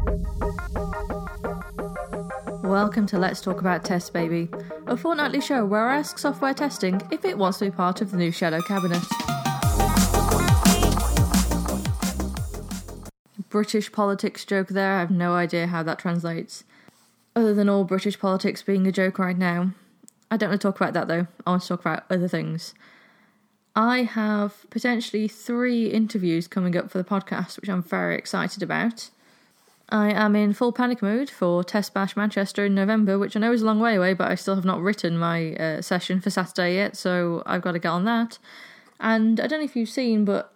Welcome to Let's Talk About Test Baby, a fortnightly show where I ask software testing if it wants to be part of the new Shadow Cabinet. British politics joke there, I have no idea how that translates. Other than all British politics being a joke right now. I don't want to talk about that though, I want to talk about other things. I have potentially 3 interviews coming up for the podcast, which I'm very excited about. I am in full panic mode for Test Bash Manchester in November, which I know is a long way away, but I still have not written my session for Saturday yet, so I've got to get on that. And I don't know if you've seen, but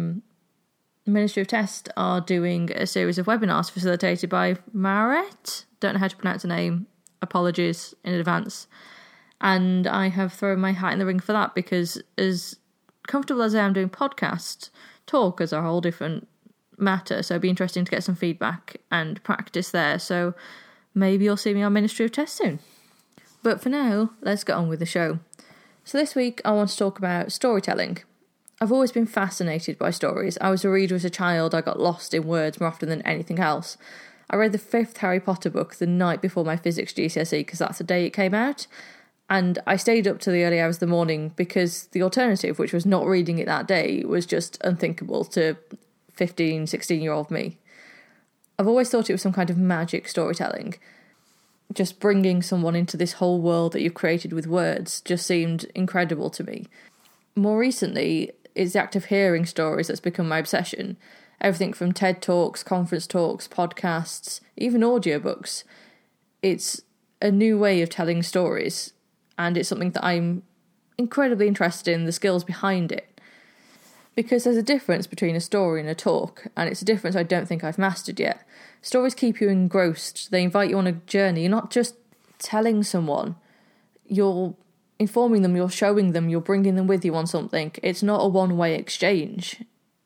Ministry of Test are doing a series of webinars facilitated by Maret. Don't know how to pronounce the name. Apologies in advance. And I have thrown my hat in the ring for that because as comfortable as I am doing podcast, talk is a whole different matter, so it'd be interesting to get some feedback and practice there, so maybe you'll see me on Ministry of Test soon. But for now, let's get on with the show. So this week I want to talk about storytelling. I've always been fascinated by stories. I was a reader as a child. I got lost in words more often than anything else. I read the 5th Harry Potter book the night before my physics GCSE because that's the day it came out, and I stayed up to the early hours of the morning because the alternative, which was not reading it that day, was just unthinkable to 15, 16-year-old me. I've always thought it was some kind of magic storytelling. Just bringing someone into this whole world that you've created with words just seemed incredible to me. More recently, it's the act of hearing stories that's become my obsession. Everything from TED Talks, conference talks, podcasts, even audiobooks. It's a new way of telling stories, and it's something that I'm incredibly interested in, the skills behind it. Because there's a difference between a story and a talk, and it's a difference I don't think I've mastered yet. Stories keep you engrossed. They invite you on a journey. You're not just telling someone. You're informing them, you're showing them, you're bringing them with you on something. It's not a one-way exchange.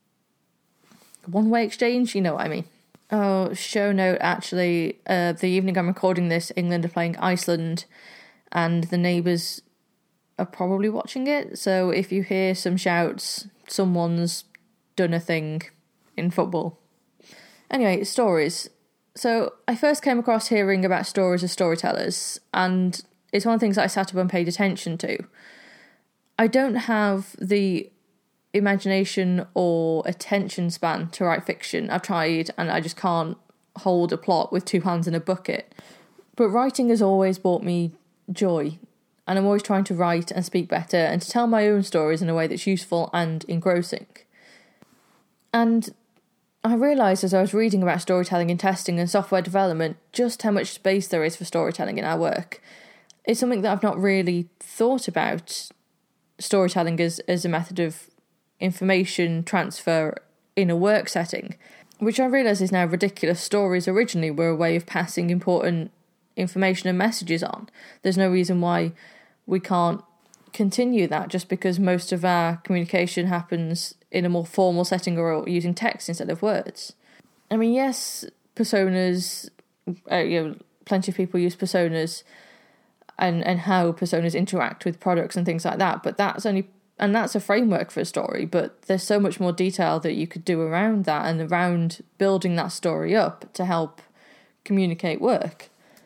One-way exchange? You know what I mean. Oh, show note, actually, the evening I'm recording this, England are playing Iceland, and the neighbours are probably watching it, so if you hear some shouts, someone's done a thing in football. Anyway, stories. So I first came across hearing about stories as storytellers, and it's one of the things that I sat up and paid attention to. I don't have the imagination or attention span to write fiction. I've tried, and I just can't hold a plot with 2 hands in a bucket. But writing has always brought me joy, and I'm always trying to write and speak better and to tell my own stories in a way that's useful and engrossing. And I realised as I was reading about storytelling in testing and software development just how much space there is for storytelling in our work. It's something that I've not really thought about, storytelling as a method of information transfer in a work setting, which I realise is now ridiculous. Stories originally were a way of passing important information and messages on. There's no reason why we can't continue that just because most of our communication happens in a more formal setting or using text instead of words. I mean, yes, personas, plenty of people use personas and how personas interact with products and things like that, but that's a framework for a story, but there's so much more detail that you could do around that and around building that story up to help communicate work.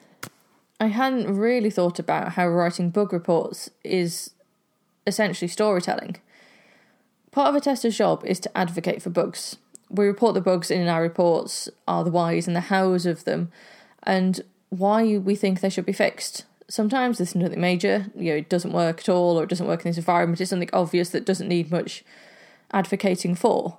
I hadn't really thought about how writing bug reports is essentially storytelling. Part of a tester's job is to advocate for bugs. We report the bugs in our reports, are the whys and the hows of them, and why we think they should be fixed. Sometimes this is nothing major, it doesn't work at all, or it doesn't work in this environment, it's something obvious that doesn't need much advocating for.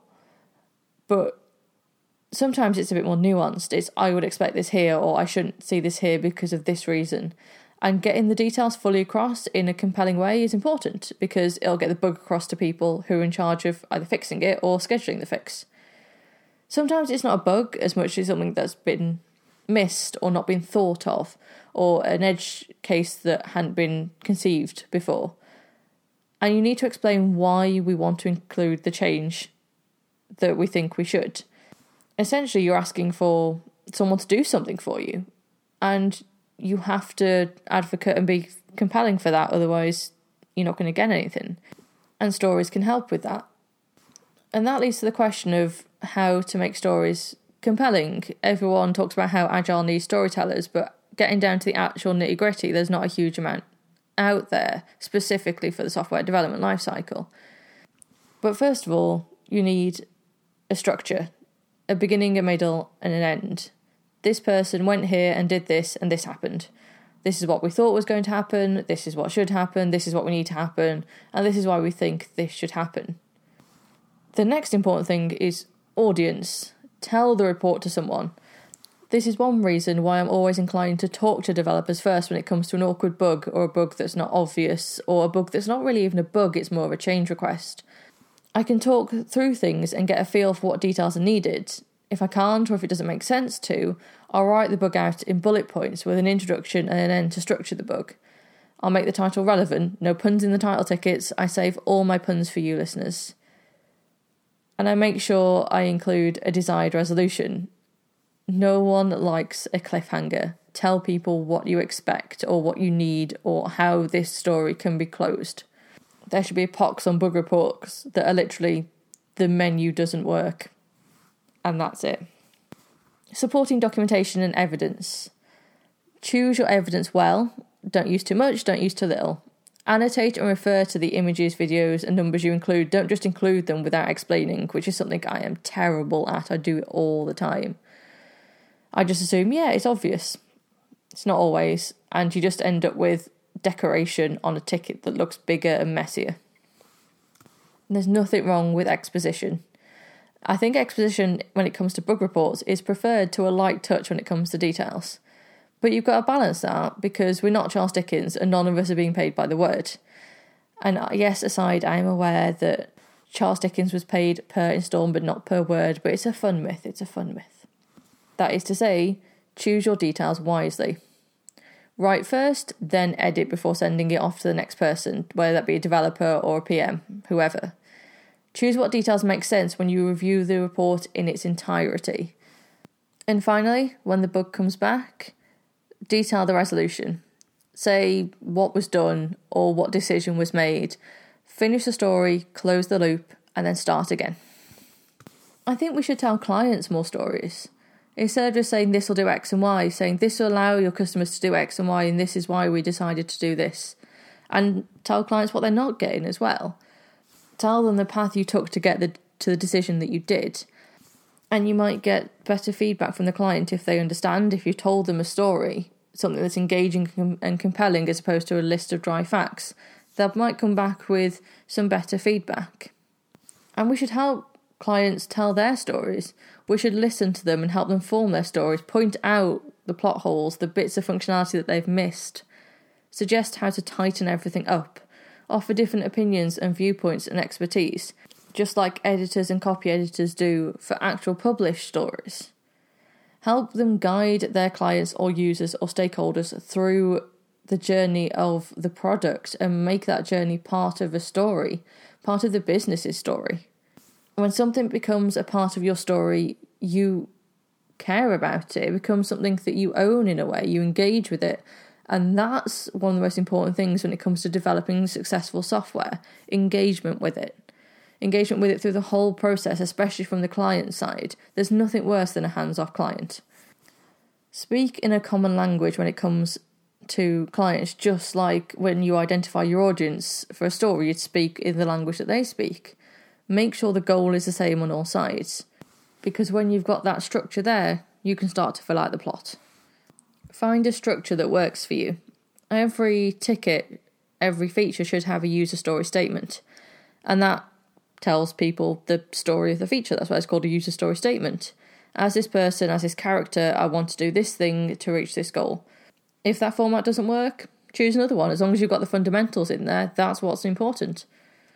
But sometimes it's a bit more nuanced. It's, I would expect this here, or I shouldn't see this here because of this reason. And getting the details fully across in a compelling way is important, because it'll get the bug across to people who are in charge of either fixing it or scheduling the fix. Sometimes it's not a bug as much as something that's been missed or not been thought of, or an edge case that hadn't been conceived before. And you need to explain why we want to include the change that we think we should. Essentially, you're asking for someone to do something for you, and you have to advocate and be compelling for that, otherwise you're not going to get anything. And stories can help with that. And that leads to the question of how to make stories compelling. Everyone talks about how Agile needs storytellers, but getting down to the actual nitty-gritty, there's not a huge amount out there specifically for the software development lifecycle. But first of all, you need a structure, a beginning, a middle, and an end. This person went here and did this, and this happened. This is what we thought was going to happen, this is what should happen, this is what we need to happen, and this is why we think this should happen. The next important thing is audience. Tell the report to someone. This is one reason why I'm always inclined to talk to developers first when it comes to an awkward bug, or a bug that's not obvious, or a bug that's not really even a bug, it's more of a change request. I can talk through things and get a feel for what details are needed. If I can't, or if it doesn't make sense to, I'll write the bug out in bullet points with an introduction and an end to structure the bug. I'll make the title relevant, no puns in the title tickets, I save all my puns for you listeners. And I make sure I include a desired resolution. No one likes a cliffhanger. Tell people what you expect, or what you need, or how this story can be closed. There should be a pox on bug reports that are literally, the menu doesn't work. And that's it. Supporting documentation and evidence. Choose your evidence well. Don't use too much, don't use too little. Annotate and refer to the images, videos, and numbers you include. Don't just include them without explaining, which is something I am terrible at. I do it all the time. I just assume, yeah, it's obvious. It's not always. And you just end up with decoration on a ticket that looks bigger and messier. And there's nothing wrong with exposition. I think exposition, when it comes to bug reports, is preferred to a light touch when it comes to details. But you've got to balance that, because we're not Charles Dickens and none of us are being paid by the word. And yes, aside, I am aware that Charles Dickens was paid per instalment, not per word, but it's a fun myth, That is to say, choose your details wisely. Write first, then edit before sending it off to the next person, whether that be a developer or a PM, whoever. Choose what details make sense when you review the report in its entirety. And finally, when the bug comes back, detail the resolution. Say what was done or what decision was made. Finish the story, close the loop, and then start again. I think we should tell clients more stories. Instead of just saying this will do X and Y, saying this will allow your customers to do X and Y, and this is why we decided to do this. And tell clients what they're not getting as well. Tell them the path you took to get to the decision that you did. And you might get better feedback from the client if they understand, if you told them a story, something that's engaging and compelling as opposed to a list of dry facts. They might come back with some better feedback. And we should help clients tell their stories. We should listen to them and help them form their stories, point out the plot holes, the bits of functionality that they've missed, suggest how to tighten everything up, offer different opinions and viewpoints and expertise, just like editors and copy editors do for actual published stories. Help them guide their clients or users or stakeholders through the journey of the product and make that journey part of a story, part of the business's story. When something becomes a part of your story, you care about it. It becomes something that you own in a way. You engage with it. And that's one of the most important things when it comes to developing successful software. Engagement with it. Engagement with it through the whole process, especially from the client side. There's nothing worse than a hands-off client. Speak in a common language when it comes to clients, just like when you identify your audience for a story, you'd speak in the language that they speak. Make sure the goal is the same on all sides. Because when you've got that structure there, you can start to fill out the plot. Find a structure that works for you. Every ticket, every feature should have a user story statement. And that tells people the story of the feature. That's why it's called a user story statement. As this person, as this character, I want to do this thing to reach this goal. If that format doesn't work, choose another one. As long as you've got the fundamentals in there, that's what's important.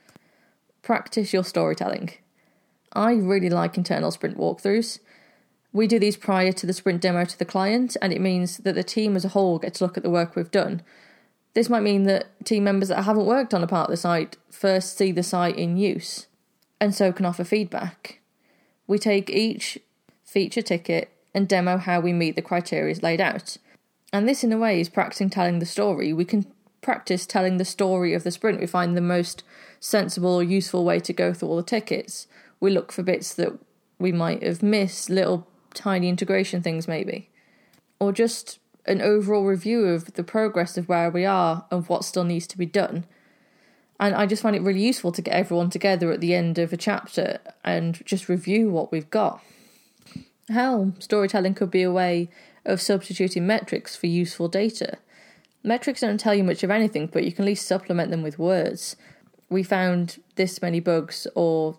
Practice your storytelling. I really like internal sprint walkthroughs. We do these prior to the sprint demo to the client, and it means that the team as a whole get to look at the work we've done. This might mean that team members that haven't worked on a part of the site first see the site in use, and so can offer feedback. We take each feature ticket and demo how we meet the criteria laid out. And this, in a way, is practicing telling the story. We can practice telling the story of the sprint. We find the most sensible or useful way to go through all the tickets. We look for bits that we might have missed, little tiny integration things maybe. Or just an overall review of the progress of where we are and what still needs to be done. And I just find it really useful to get everyone together at the end of a chapter and just review what we've got. Hell, storytelling could be a way of substituting metrics for useful data. Metrics don't tell you much of anything, but you can at least supplement them with words. We found this many bugs, or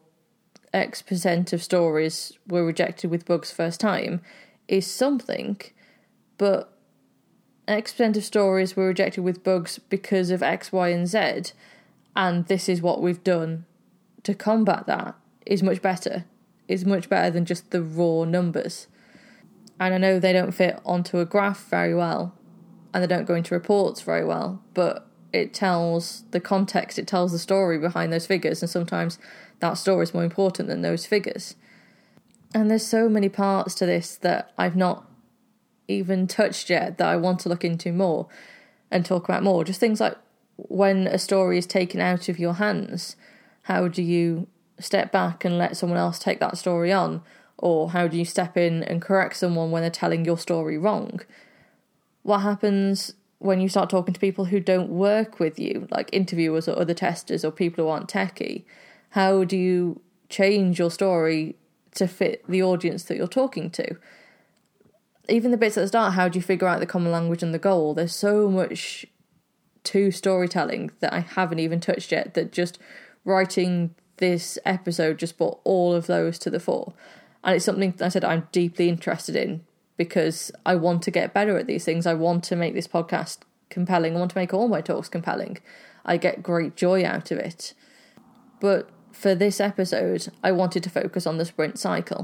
X% of stories were rejected with bugs first time, is something, but X% of stories were rejected with bugs because of X, Y, and Z, and this is what we've done to combat that, is much better. Is much better than just the raw numbers. And I know they don't fit onto a graph very well, and they don't go into reports very well, but it tells the context, it tells the story behind those figures, and sometimes that story is more important than those figures. And there's so many parts to this that I've not even touched yet that I want to look into more and talk about more. Just things like when a story is taken out of your hands, how do you step back and let someone else take that story on? Or how do you step in and correct someone when they're telling your story wrong? What happens when you start talking to people who don't work with you, like interviewers or other testers or people who aren't techie? How do you change your story to fit the audience that you're talking to? Even the bits at the start, how do you figure out the common language and the goal? There's so much to storytelling that I haven't even touched yet, that just writing this episode just brought all of those to the fore. And it's something that I said I'm deeply interested in, because I want to get better at these things. I want to make this podcast compelling. I want to make all my talks compelling. I get great joy out of it. But for this episode, I wanted to focus on the sprint cycle.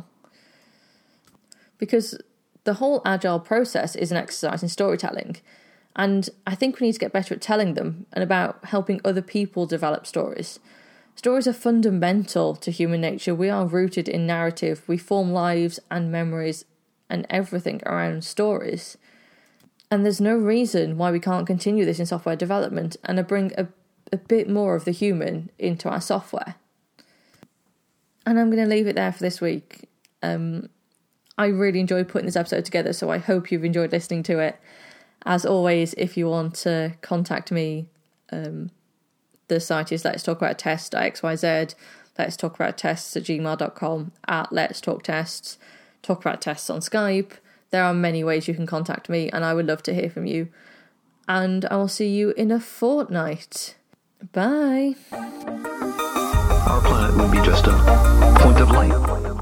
Because the whole agile process is an exercise in storytelling. And I think we need to get better at telling them and about helping other people develop stories. Stories are fundamental to human nature. We are rooted in narrative. We form lives and memories and everything around stories. And there's no reason why we can't continue this in software development and bring a bit more of the human into our software. And I'm going to leave it there for this week. I really enjoyed putting this episode together, so I hope you've enjoyed listening to it. As always, if you want to contact me, the site is Let's Talk About Test.xyz, Let's Talk About Tests@gmail.com, at Let's Talk Tests, Talk About Tests on Skype. There are many ways you can contact me, and I would love to hear from you. And I will see you in a fortnight. Bye. Our planet would be just a point of light.